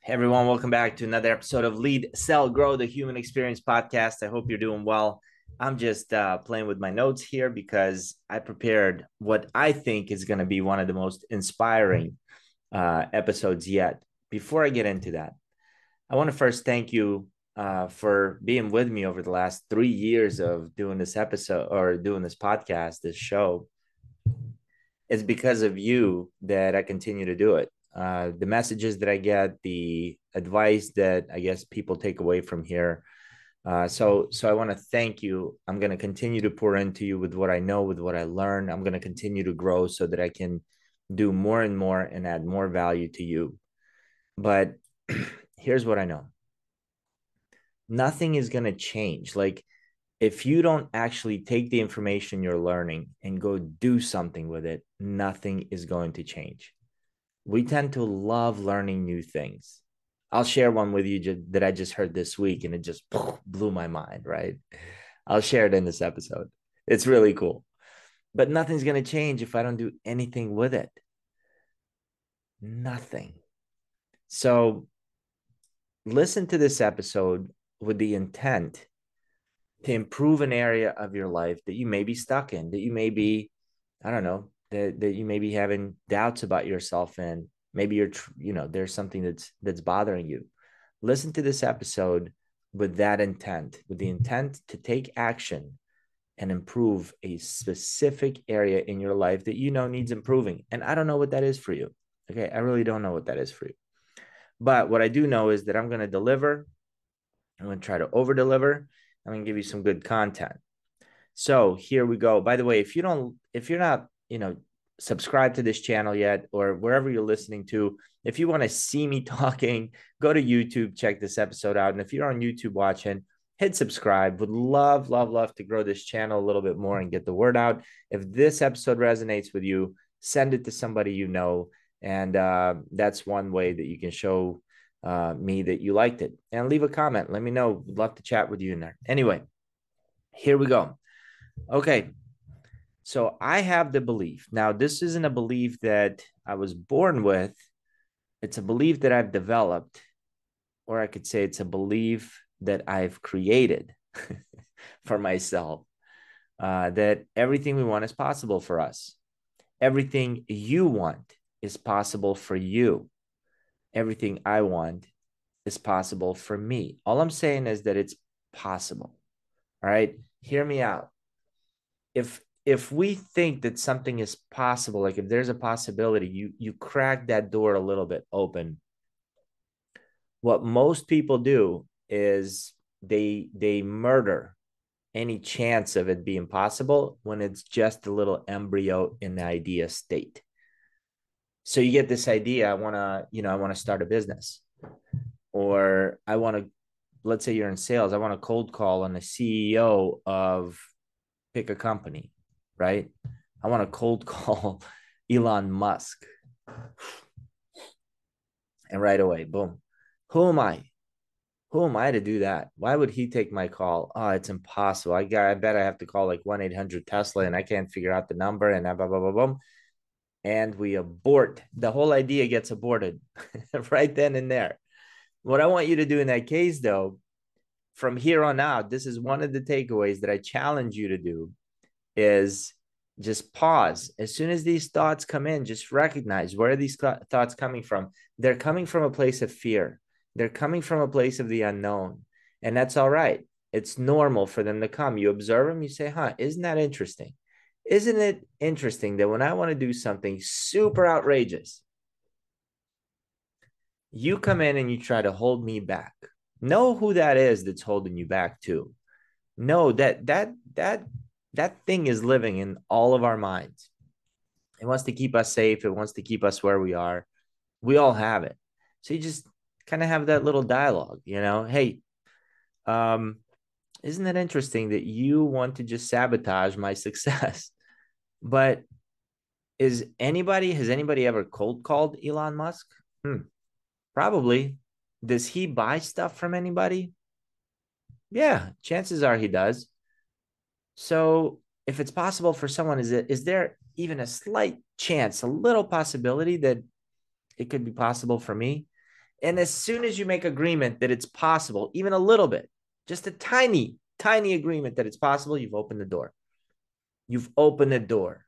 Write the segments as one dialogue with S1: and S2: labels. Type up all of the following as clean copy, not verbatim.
S1: Hey everyone, welcome back to another episode of Lead, Sell, Grow, the Human Experience Podcast. I hope you're doing well. I'm just playing with my notes here because I prepared what I think is going to be one of the most inspiring episodes yet. Before I get into that, I want to first thank you for being with me over the last 3 years of doing this episode or doing this podcast, this show. It's because of you that I continue to do it. The messages that I get, the advice that I guess people take away from here. So I want to thank you. I'm going to continue to pour into you with what I know, with what I learn. I'm going to continue to grow so that I can do more and more and add more value to you. But here's what I know. Nothing is going to change. Like if you don't actually take the information you're learning and go do something with it, nothing is going to change. We tend to love learning new things. I'll share one with you that I just heard this week and it just blew my mind, right? I'll share it in this episode. It's really cool. But nothing's going to change if I don't do anything with it. Nothing. So listen to this episode with the intent to improve an area of your life that you may be stuck in, that you may be, I don't know, that you may be having doubts about yourself in. Maybe there's something that's bothering you. Listen to this episode with that intent, with the intent to take action and improve a specific area in your life that you know needs improving. And I don't know what that is for you. Okay. I really don't know what that is for you. But what I do know is that I'm going to deliver. I'm going to try to over deliver. I'm going to give you some good content. So here we go. By the way, if you're not, subscribed to this channel yet, or wherever you're listening to, if you want to see me talking, go to YouTube, check this episode out. And if you're on YouTube watching, hit subscribe. Would love, love, love to grow this channel a little bit more and get the word out. If this episode resonates with you, send it to somebody you know. And that's one way that you can show me that you liked it. And leave a comment. Let me know. Would love to chat with you in there. Anyway, here we go. Okay. So I have the belief. Now, this isn't a belief that I was born with. It's a belief that I've developed, or I could say it's a belief that I've created for myself, that everything we want is possible for us. Everything you want is possible for you. Everything I want is possible for me. All I'm saying is that it's possible. All right. Hear me out. If we think that something is possible, like if there's a possibility, you crack that door a little bit open. What most people do is they murder any chance of it being possible when it's just a little embryo in the idea state. So you get this idea, I want to start a business, or I want to, let's say you're in sales, I want to cold call on the CEO of pick a company, right? I want to cold call Elon Musk. And right away, boom. Who am I? Who am I to do that? Why would he take my call? Oh, it's impossible. I bet I have to call like 1-800 Tesla and I can't figure out the number and blah, blah, blah, blah. And we abort. The whole idea gets aborted right then and there. What I want you to do in that case, though, from here on out, this is one of the takeaways that I challenge you to do is just pause. As soon as these thoughts come in, just recognize where are these thoughts coming from. They're coming from a place of fear. They're coming from a place of the unknown. And that's all right. It's normal for them to come. You observe them, you say, huh, isn't that interesting? Isn't it interesting that when I want to do something super outrageous, you come in and you try to hold me back? Know who that is that's holding you back too. Know that thing is living in all of our minds. It wants to keep us safe. It wants to keep us where we are. We all have it. So you just kind of have that little dialogue, hey, isn't it interesting that you want to just sabotage my success? But has anybody ever cold called Elon Musk? Probably. Does he buy stuff from anybody? Yeah, chances are he does. So if it's possible for someone, is there even a slight chance, a little possibility that it could be possible for me? And as soon as you make agreement that it's possible, even a little bit, just a tiny, tiny agreement that it's possible, you've opened the door. You've opened the door.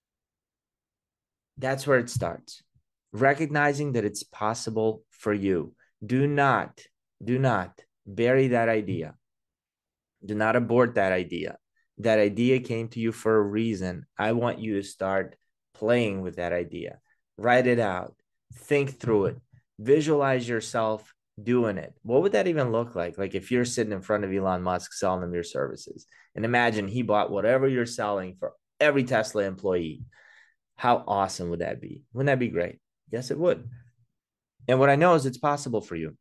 S1: That's where it starts. Recognizing that it's possible for you. Do not bury that idea. Do not abort that idea. That idea came to you for a reason. I want you to start playing with that idea. Write it out. Think through it. Visualize yourself doing it. What would that even look like? Like if you're sitting in front of Elon Musk selling him your services, and imagine he bought whatever you're selling for every Tesla employee. How awesome would that be? Wouldn't that be great? Yes, it would. And what I know is it's possible for you.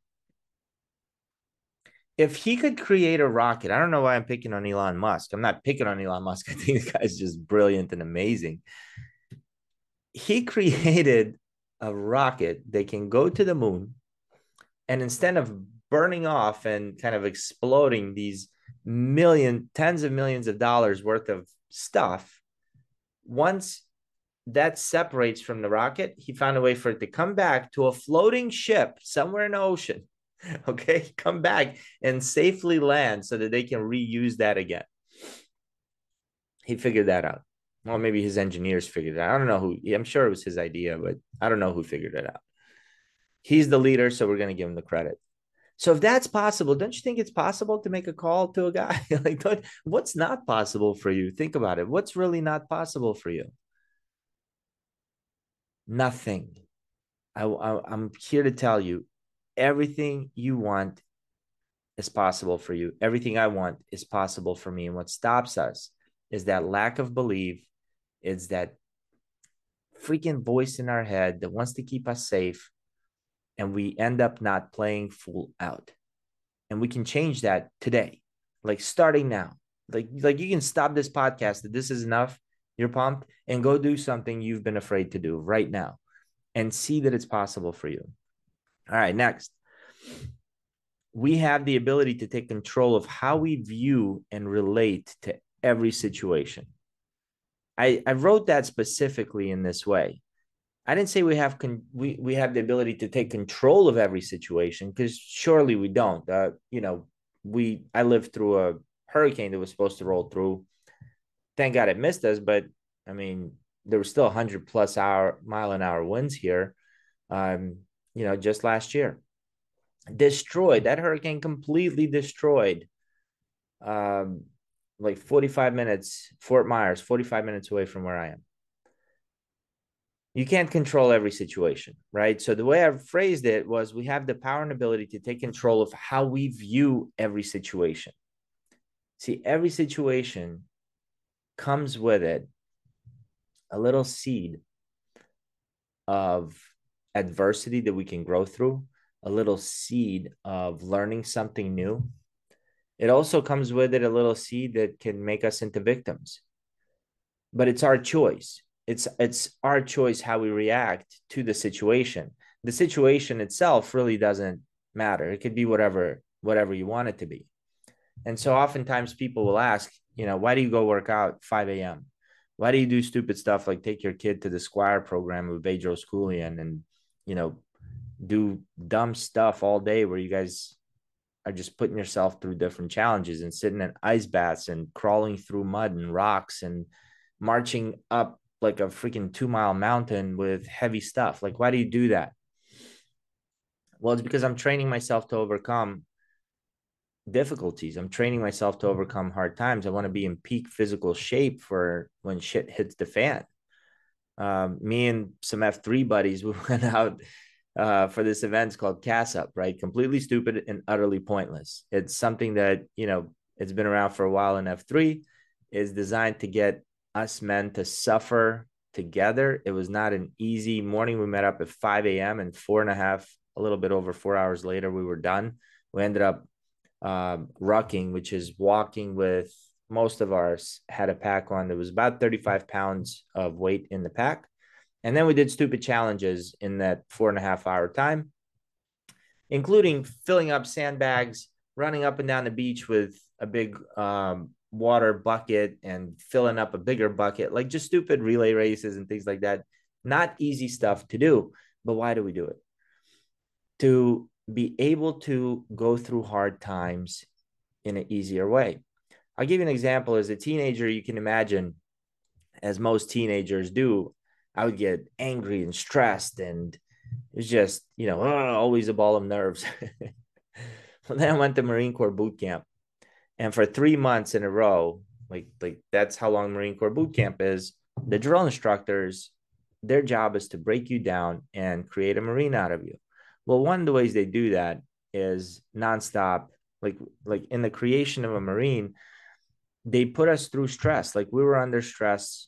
S1: If he could create a rocket, I don't know why I'm picking on Elon Musk. I'm not picking on Elon Musk. I think the guy's just brilliant and amazing. He created a rocket that can go to the moon, and instead of burning off and kind of exploding these tens of millions of dollars worth of stuff, once that separates from the rocket, he found a way for it to come back to a floating ship somewhere in the ocean. Okay, come back and safely land so that they can reuse that again. He figured that out. Well, maybe his engineers figured it out. I don't know who. I'm sure it was his idea, but I don't know who figured it out. He's the leader, so we're going to give him the credit. So if that's possible, don't you think it's possible to make a call to a guy? Like, what's not possible for you? Think about it. What's really not possible for you? Nothing. I'm here to tell you, everything you want is possible for you. Everything I want is possible for me. And what stops us is that lack of belief. It's that freaking voice in our head that wants to keep us safe. And we end up not playing full out. And we can change that today, like starting now. Like you can stop this podcast that this is enough. You're pumped and go do something you've been afraid to do right now and see that it's possible for you. All right, next. We have the ability to take control of how we view and relate to every situation. I wrote that specifically in this way. I didn't say we have we have the ability to take control of every situation, because surely we don't. I lived through a hurricane that was supposed to roll through. Thank God it missed us, but I mean there were still 100+ mile an hour winds here. Just last year, destroyed that hurricane completely destroyed. Like 45 minutes, Fort Myers, 45 minutes away from where I am. You can't control every situation, right? So the way I phrased it was we have the power and ability to take control of how we view every situation. See, every situation comes with it a little seed of adversity that we can grow through, a little seed of learning something new. It also comes with it a little seed that can make us into victims. But it's our choice. It's our choice how we react to the situation. The situation itself really doesn't matter. It could be whatever you want it to be. And so oftentimes people will ask, why do you go work out 5 a.m.? Why do you do stupid stuff like take your kid to the Squire program with Bedros Keuilian and, do dumb stuff all day where you guys are just putting yourself through different challenges and sitting in ice baths and crawling through mud and rocks and marching up like a freaking 2-mile mountain with heavy stuff? Like, why do you do that? Well, it's because I'm training myself to overcome difficulties. I'm training myself to overcome hard times. I want to be in peak physical shape for when shit hits the fan. Me and some F3 buddies, we went out for this event. It's called Cass Up, right? Completely stupid and utterly pointless. It's something that, it's been around for a while in F3, is designed to get us men to suffer together. It was not an easy morning. We met up at 5 a.m. and a little bit over 4 hours later, we were done. We ended up rucking, which is walking with most of ours had a pack on that was about 35 pounds of weight in the pack. And then we did stupid challenges in that 4.5 hour time, including filling up sandbags, running up and down the beach with a big water bucket and filling up a bigger bucket, like just stupid relay races and things like that. Not easy stuff to do, but why do we do it? To be able to go through hard times in an easier way. I'll give you an example. As a teenager, you can imagine, as most teenagers do, I would get angry and stressed, and it's just, always a ball of nerves. Well, then I went to Marine Corps boot camp, and for 3 months in a row, like that's how long Marine Corps boot camp is. The drill instructors, their job is to break you down and create a Marine out of you. Well, one of the ways they do that is nonstop. Like in the creation of a Marine, they put us through stress. Like we were under stress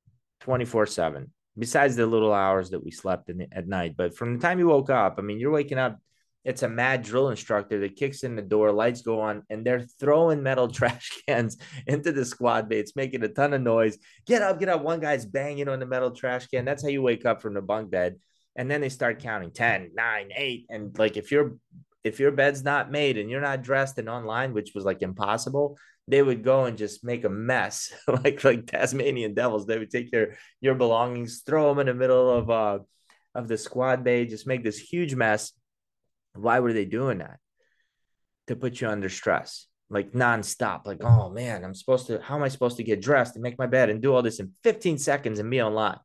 S1: 24/7, besides the little hours that we slept at night. But from the time you woke up, I mean, you're waking up, it's a mad drill instructor that kicks in the door, lights go on, and they're throwing metal trash cans into the squad bay. It's making a ton of noise. Get up, get up. One guy's banging on the metal trash can. That's how you wake up from the bunk bed. And then they start counting 10, 9, 8. And like if your bed's not made and you're not dressed and online, which was like impossible, they would go and just make a mess, like Tasmanian devils. They would take your belongings, throw them in the middle of the squad bay, just make this huge mess. Why were they doing that? To put you under stress, like nonstop. Like, oh man, how am I supposed to get dressed and make my bed and do all this in 15 seconds and be online?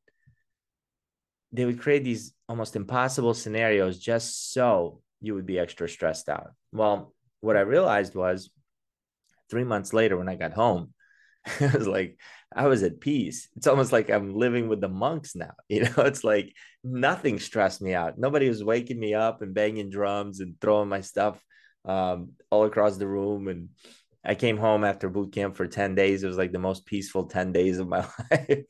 S1: They would create these almost impossible scenarios just so you would be extra stressed out. Well, what I realized was 3 months later, when I got home, I was like, I was at peace. It's almost like I'm living with the monks now. It's like nothing stressed me out. Nobody was waking me up and banging drums and throwing my stuff all across the room. And I came home after boot camp for 10 days. It was like the most peaceful 10 days of my life.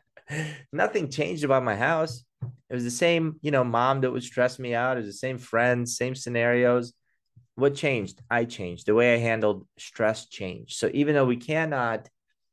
S1: Nothing changed about my house. It was the same, mom that would stress me out. It was the same friends, same scenarios. What changed? I changed. The way I handled stress changed. So even though we cannot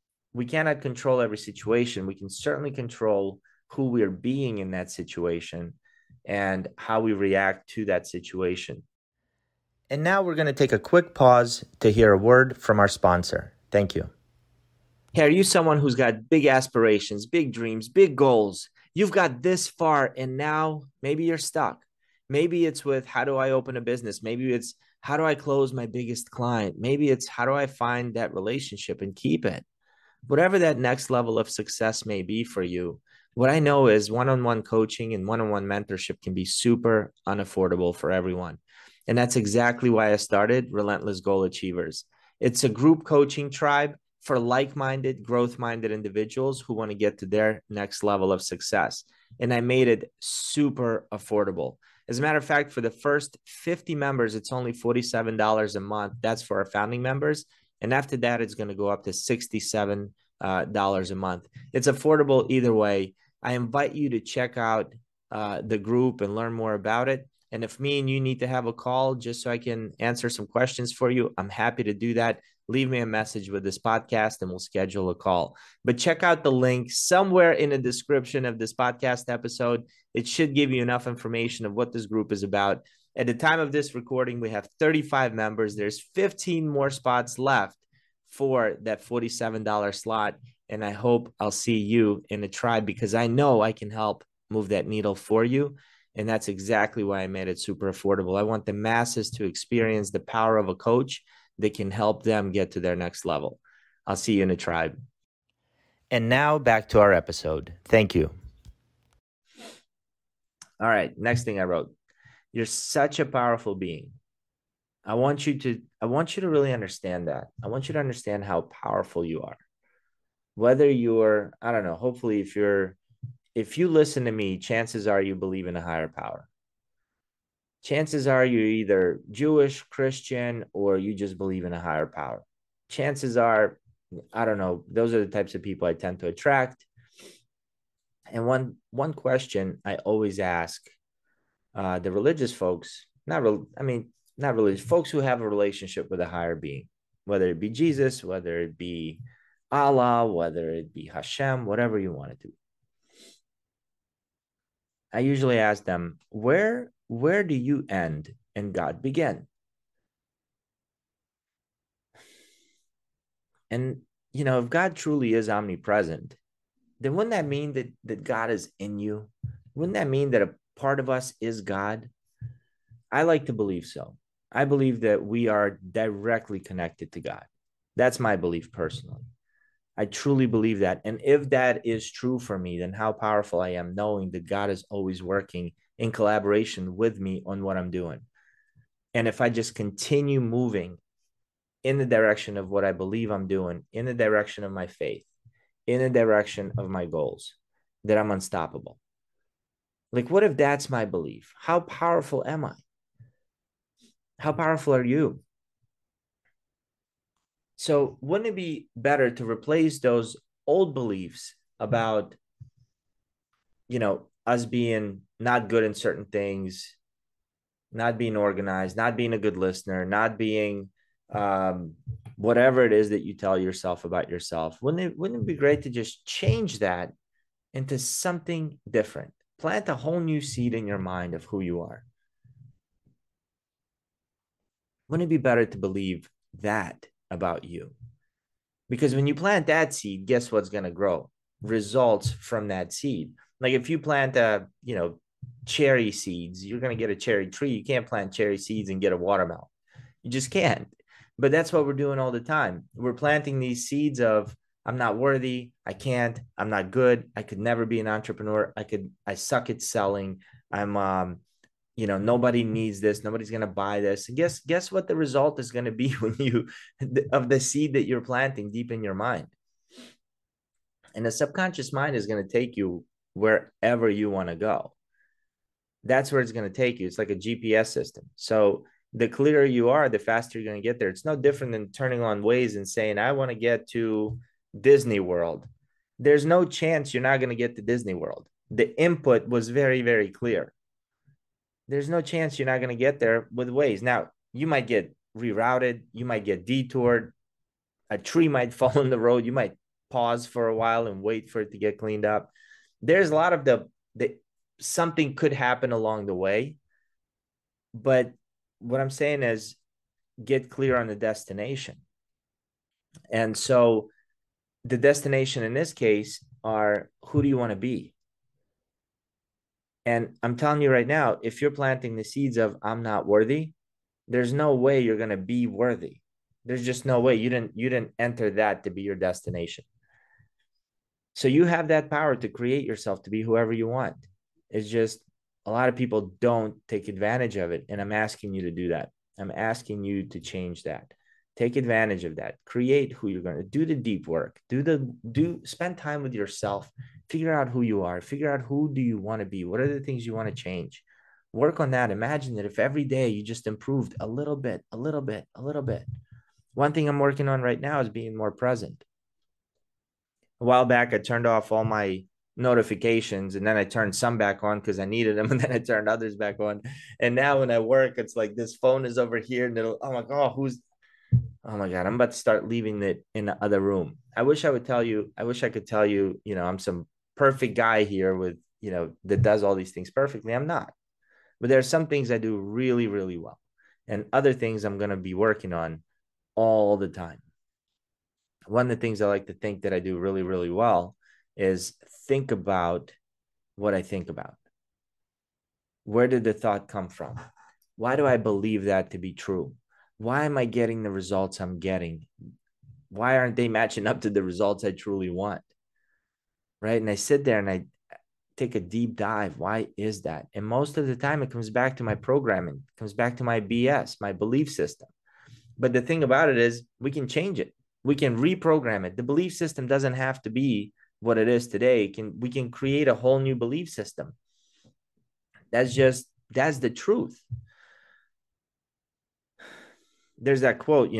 S1: control every situation, we can certainly control who we're being in that situation and how we react to that situation. And now we're going to take a quick pause to hear a word from our sponsor. Thank you. Hey, are you someone who's got big aspirations, big dreams, big goals? You've got this far and now maybe you're stuck. Maybe it's with, how do I open a business? Maybe it's, how do I close my biggest client? Maybe it's, how do I find that relationship and keep it? Whatever that next level of success may be for you, what I know is one-on-one coaching and one-on-one mentorship can be super unaffordable for everyone. And that's exactly why I started Relentless Goal Achievers. It's a group coaching tribe for like-minded, growth-minded individuals who want to get to their next level of success. And I made it super affordable. As a matter of fact, for the first 50 members, it's only $47 a month. That's for our founding members. And after that, it's going to go up to $67 a month. It's affordable either way. I invite you to check out the group and learn more about it. And if me and you need to have a call just so I can answer some questions for you, I'm happy to do that. Leave me a message with this podcast and we'll schedule a call. But check out the link somewhere in the description of this podcast episode. It should give you enough information of what this group is about. At the time of this recording, we have 35 members. There's 15 more spots left for that $47 slot. And I hope I'll see you in the tribe because I know I can help move that needle for you. And that's exactly why I made it super affordable. I want the masses to experience the power of a coach that can help them get to their next level. I'll see you in the tribe. And now back to our episode. Thank you. All right. Next thing I wrote. You're such a powerful being. I want you to really understand that. I want you to understand how powerful you are. Whether you're, I don't know, hopefully if you listen to me, chances are you believe in a higher power. Chances are you're either Jewish, Christian, or you just believe in a higher power. Chances are, I don't know, those are the types of people I tend to attract. And one question I always ask the religious folks, not religious folks who have a relationship with a higher being, whether it be Jesus, whether it be Allah, whether it be Hashem, whatever you want to do. I usually ask them, where do you end and God begin? And, if God truly is omnipresent, then wouldn't that mean that God is in you? Wouldn't that mean that a part of us is God? I like to believe so. I believe that we are directly connected to God. That's my belief personally. I truly believe that. And if that is true for me, then how powerful I am knowing that God is always working in collaboration with me on what I'm doing. And if I just continue moving in the direction of what I believe I'm doing, in the direction of my faith, in the direction of my goals, that I'm unstoppable. Like, what if that's my belief? How powerful am I? How powerful are you? So, wouldn't it be better to replace those old beliefs about, us being not good in certain things, not being organized, not being a good listener, not being um, whatever it is that you tell yourself about yourself? Wouldn't it be great to just change that into something different? Plant a whole new seed in your mind of who you are. Wouldn't it be better to believe that about you? Because when you plant that seed, guess what's going to grow? Results from that seed. Like if you plant cherry seeds, you're going to get a cherry tree. You can't plant cherry seeds and get a watermelon. You just can't. But that's what we're doing all the time. We're planting these seeds of, I'm not worthy. I can't. I'm not good. I could never be an entrepreneur. I suck at selling. Nobody needs this. Nobody's going to buy this. And guess what the result is going to be when you, of the seed that you're planting deep in your mind. And the subconscious mind is going to take you wherever you want to go. That's where it's going to take you. It's like a GPS system. So the clearer you are, the faster you're going to get there. It's no different than turning on Waze and saying, I want to get to Disney World. There's no chance you're not going to get to Disney World. The input was very, very clear. There's no chance you're not going to get there with Waze. Now, you might get rerouted. You might get detoured. A tree might fall in the road. You might pause for a while and wait for it to get cleaned up. There's a lot of the something could happen along the way. But what I'm saying is get clear on the destination. And so the destination in this case are, who do you want to be? And I'm telling you right now, if you're planting the seeds of I'm not worthy, there's no way you're going to be worthy. There's just no way. You didn't enter that to be your destination. So you have that power to create yourself to be whoever you want. It's just a lot of people don't take advantage of it. And I'm asking you to do that. I'm asking you to change that. Take advantage of that. Create who you're going to do the deep work. Spend time with yourself. Figure out who you are. Figure out who do you want to be. What are the things you want to change? Work on that. Imagine that if every day you just improved a little bit, a little bit, a little bit. One thing I'm working on right now is being more present. A while back, I turned off all my notifications and then I turned some back on because I needed them. And then I turned others back on. And now when I work, it's like this phone is over here and I'm like, oh my God, I'm about to start leaving it in the other room. I wish I could tell you, I'm some perfect guy here with, that does all these things perfectly. I'm not. But there are some things I do really, really well. And other things I'm going to be working on all the time. One of the things I like to think that I do really, really well is think about what I think about. Where did the thought come from? Why do I believe that to be true? Why am I getting the results I'm getting? Why aren't they matching up to the results I truly want? Right. And I sit there and I take a deep dive. Why is that? And most of the time, it comes back to my programming, it comes back to my BS, my belief system. But the thing about it is, we can change it. We can reprogram it. The belief system doesn't have to be what it is today. We can create a whole new belief system. That's the truth. There's that quote,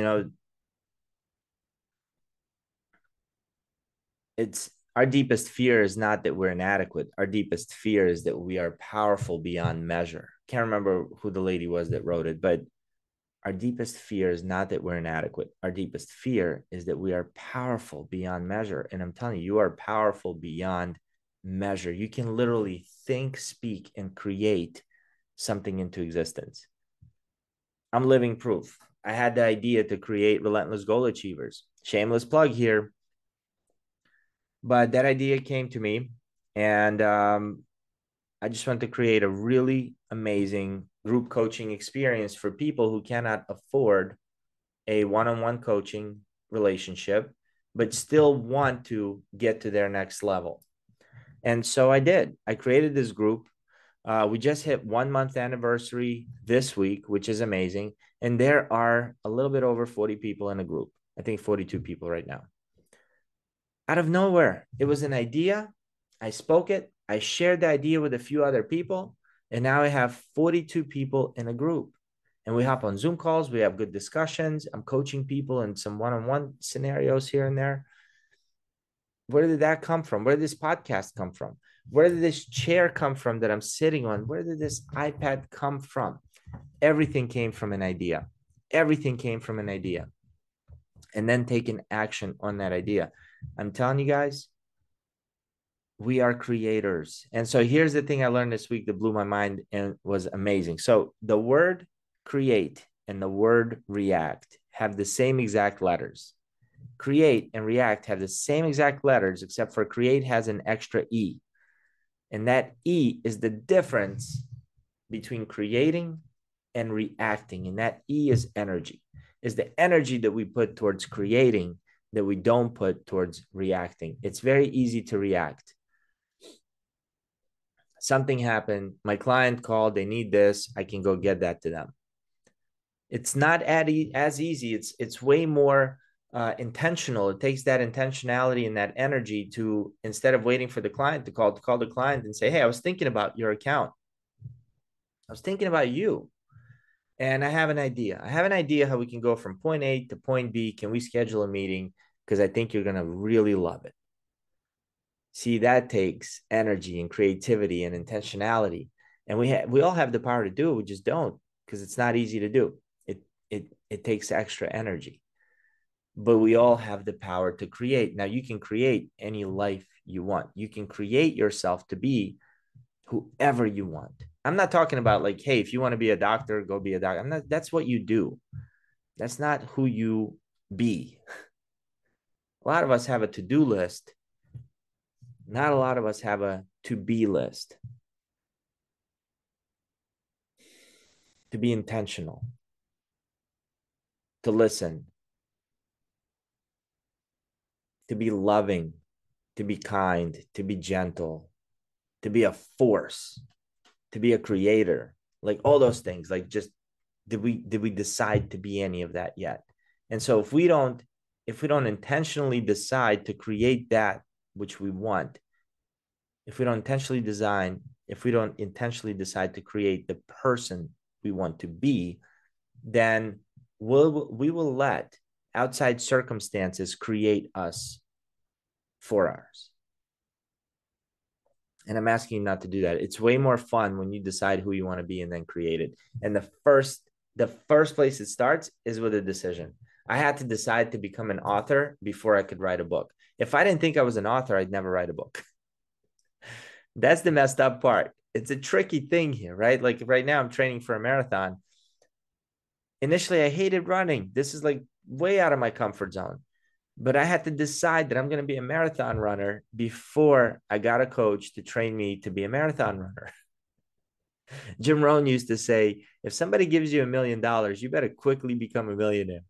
S1: it's our deepest fear is not that we're inadequate. Our deepest fear is that we are powerful beyond measure. Can't remember who the lady was that wrote it, but our deepest fear is not that we're inadequate. Our deepest fear is that we are powerful beyond measure. And I'm telling you, you are powerful beyond measure. You can literally think, speak, and create something into existence. I'm living proof. I had the idea to create Relentless Goal Achievers. Shameless plug here. But that idea came to me, and I just want to create a really amazing group coaching experience for people who cannot afford a one-on-one coaching relationship, but still want to get to their next level. And so I did. I created this group. We just hit 1 month anniversary this week, which is amazing. And there are a little bit over 40 people in a group. I think 42 people right now. Out of nowhere, it was an idea. I spoke it. I shared the idea with a few other people. And now I have 42 people in a group. And we hop on Zoom calls. We have good discussions. I'm coaching people in some one-on-one scenarios here and there. Where did that come from? Where did this podcast come from? Where did this chair come from that I'm sitting on? Where did this iPad come from? Everything came from an idea. Everything came from an idea. And then taking action on that idea. I'm telling you guys, we are creators. And so here's the thing I learned this week that blew my mind and was amazing. So the word create and the word react have the same exact letters. Create and react have the same exact letters, except for create has an extra E. And that E is the difference between creating and reacting. And that E is energy, is the energy that we put towards creating that we don't put towards reacting. It's very easy to react. Something happened. My client called. They need this. I can go get that to them. It's not as easy. It's way more intentional. It takes that intentionality and that energy to, instead of waiting for the client to call the client and say, hey, I was thinking about your account. I was thinking about you. And I have an idea. I have an idea how we can go from point A to point B. Can we schedule a meeting? Because I think you're going to really love it. See, that takes energy and creativity and intentionality. And we all have the power to do it. We just don't, because it's not easy to do. It takes extra energy. But we all have the power to create. Now, you can create any life you want. You can create yourself to be whoever you want. I'm not talking about like, hey, if you want to be a doctor, go be a doctor. I'm not, that's what you do. That's not who you be. A lot of us have a to-do list. Not a lot of us have a to-be list. To be intentional, to listen, to be loving, to be kind, to be gentle, to be a force, to be a creator, like all those things. Like, just did we decide to be any of that yet? And so if we don't intentionally decide to create that which we want, if we don't intentionally decide to create the person we want to be, then we will let outside circumstances create us for ours. And I'm asking you not to do that. It's way more fun when you decide who you want to be and then create it. And the first place it starts is with a decision. I had to decide to become an author before I could write a book. If I didn't think I was an author, I'd never write a book. That's the messed up part. It's a tricky thing here, right? Like right now, I'm training for a marathon. Initially, I hated running. This is like way out of my comfort zone. But I had to decide that I'm going to be a marathon runner before I got a coach to train me to be a marathon runner. Jim Rohn used to say, if somebody gives you $1 million, you better quickly become a millionaire.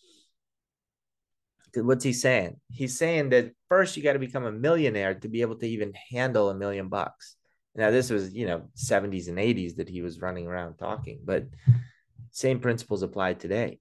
S1: What's he saying? He's saying that first you got to become a millionaire to be able to even handle $1 million. Now, this was, 70s and 80s that he was running around talking, but same principles apply today.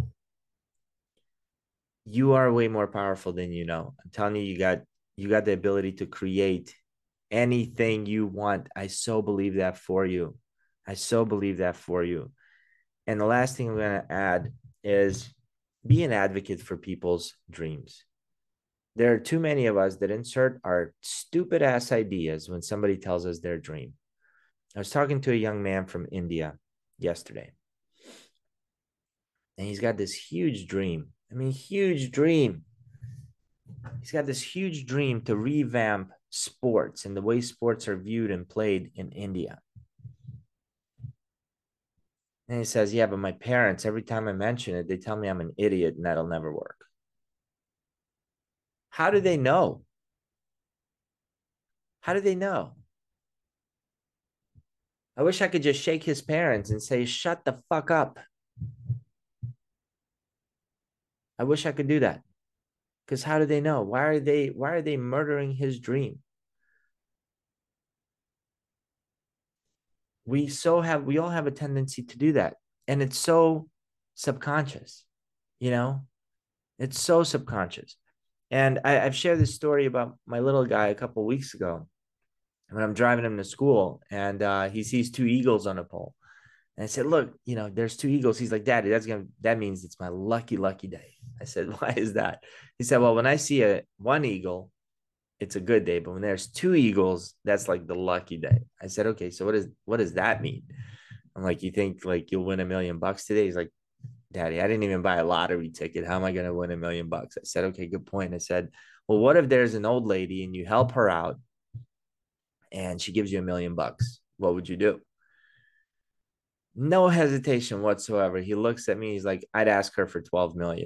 S1: You are way more powerful than you know. I'm telling you, you got the ability to create anything you want. I so believe that for you. I so believe that for you. And the last thing I'm going to add is be an advocate for people's dreams. There are too many of us that insert our stupid ass ideas when somebody tells us their dream. I was talking to a young man from India yesterday, and he's got this huge dream. I mean, huge dream. He's got this huge dream to revamp sports and the way sports are viewed and played in India. And he says, yeah, but my parents, every time I mention it, they tell me I'm an idiot and that'll never work. How do they know? How do they know? I wish I could just shake his parents and say, shut the fuck up. I wish I could do that. Because how do they know? Why are they murdering his dream? We all have a tendency to do that. And it's so subconscious, you know? It's so subconscious. And I've shared this story about my little guy a couple of weeks ago when I'm driving him to school, and he sees two eagles on a pole. And I said, look, there's two eagles. He's like, Daddy, that means it's my lucky, lucky day. I said, why is that? He said, well, when I see one eagle, it's a good day. But when there's two eagles, that's like the lucky day. I said, okay, so what does that mean? I'm like, you think like you'll win $1,000,000 today? He's like, Daddy, I didn't even buy a lottery ticket. How am I going to win $1,000,000? I said, okay, good point. I said, well, what if there's an old lady and you help her out and she gives you $1,000,000? What would you do? No hesitation whatsoever. He looks at me. He's like, I'd ask her for 12 million.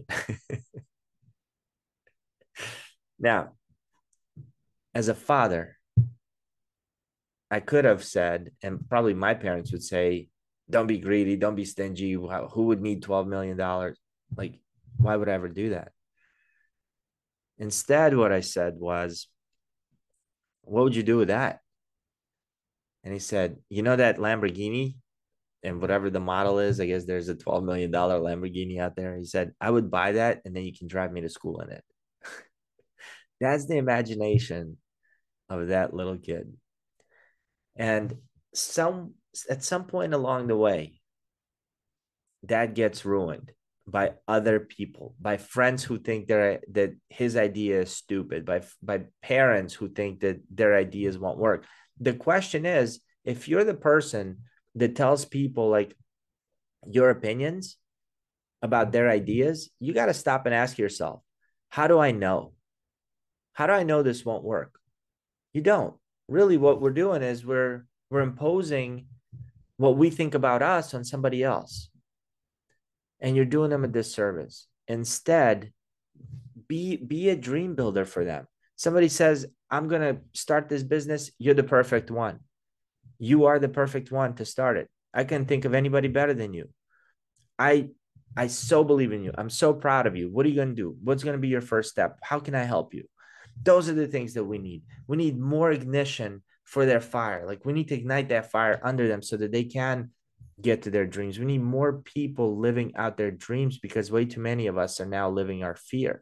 S1: Now, as a father, I could have said, and probably my parents would say, don't be greedy, don't be stingy. Who would need $12 million? Like, why would I ever do that? Instead, what I said was, what would you do with that? And he said, that Lamborghini and whatever the model is, I guess there's a $12 million Lamborghini out there. He said, I would buy that and then you can drive me to school in it. That's the imagination of that little kid. And at some point along the way, that gets ruined by other people, by friends who think that his idea is stupid, by parents who think that their ideas won't work. The question is, if you're the person that tells people like your opinions about their ideas, you got to stop and ask yourself, how do I know? How do I know this won't work? You don't. Really, what we're doing is we're imposing what we think about us on somebody else. And you're doing them a disservice. Instead, be a dream builder for them. Somebody says, I'm gonna start this business, you're the perfect one. You are the perfect one to start it. I couldn't think of anybody better than you. I I so believe in you. I'm so proud of you. What are you going to do? What's going to be your first step? How can I help you? Those are the things that we need. We need more ignition for their fire. Like we need to ignite that fire under them so that they can get to their dreams. We need more people living out their dreams because way too many of us are now living our fear.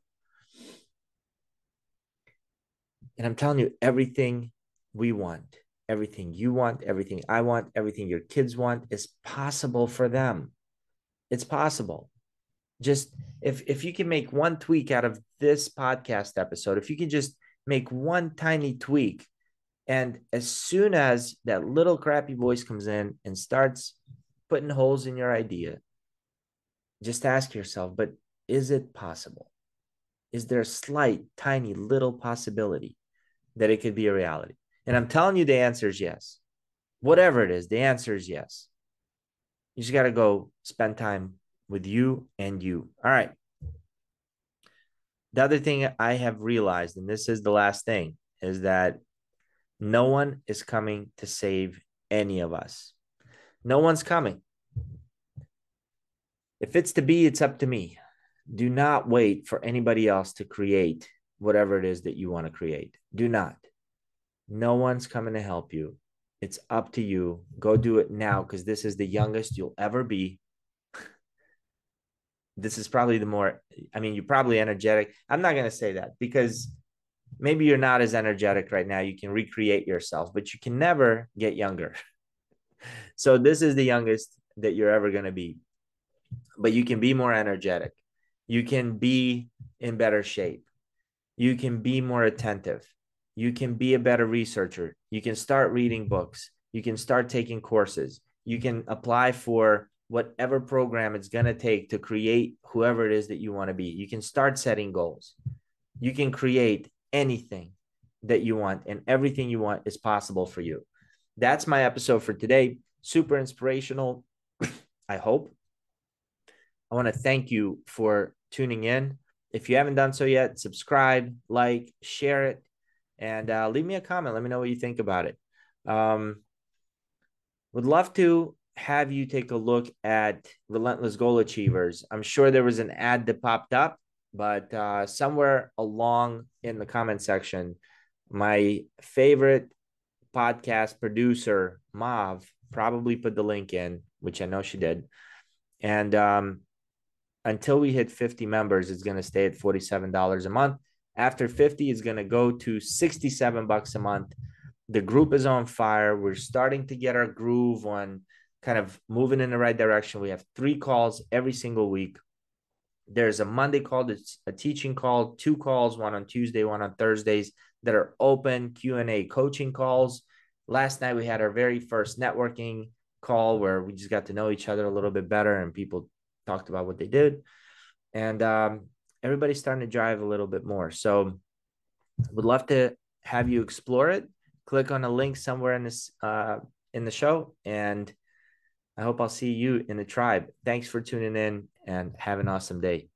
S1: And I'm telling you, everything we want, everything you want, everything I want, everything your kids want is possible for them. It's possible. Just if you can make one tweak out of this podcast episode, if you can just make one tiny tweak, and as soon as that little crappy voice comes in and starts putting holes in your idea, just ask yourself, but is it possible? Is there a slight, tiny, little possibility that it could be a reality? And I'm telling you, the answer is yes. Whatever it is, the answer is yes. You just got to go spend time with you and you. All right. The other thing I have realized, and this is the last thing, is that no one is coming to save any of us. No one's coming. If it's to be, it's up to me. Do not wait for anybody else to create whatever it is that you want to create. Do not. No one's coming to help you. It's up to you. Go do it now because this is the youngest you'll ever be. This is probably you're probably energetic. I'm not going to say that because maybe you're not as energetic right now. You can recreate yourself, but you can never get younger. So this is the youngest that you're ever going to be, but you can be more energetic. You can be in better shape. You can be more attentive. You can be a better researcher. You can start reading books. You can start taking courses. You can apply for whatever program it's going to take to create whoever it is that you want to be. You can start setting goals. You can create anything that you want, and everything you want is possible for you. That's my episode for today. Super inspirational, I hope. I want to thank you for tuning in. If you haven't done so yet, subscribe, like, share it, and leave me a comment. Let me know what you think about it. Would love to have you take a look at Relentless Goal Achievers. I'm sure there was an ad that popped up, but somewhere along in the comment section, my favorite podcast producer, Mav, probably put the link in, which I know she did. And until we hit 50 members, it's going to stay at $47 a month. After 50, it's going to go to $67 a month. The group is on fire. We're starting to get our groove on kind of moving in the right direction. We have 3 calls every single week. There's a Monday call, that's a teaching call, 2 calls, one on Tuesday, one on Thursdays, that are open Q&A coaching calls. Last night, we had our very first networking call where we just got to know each other a little bit better, and people talked about what they did. And everybody's starting to drive a little bit more. So would love to have you explore it. Click on a link somewhere in this in the show, and I hope I'll see you in the tribe. Thanks for tuning in, and have an awesome day.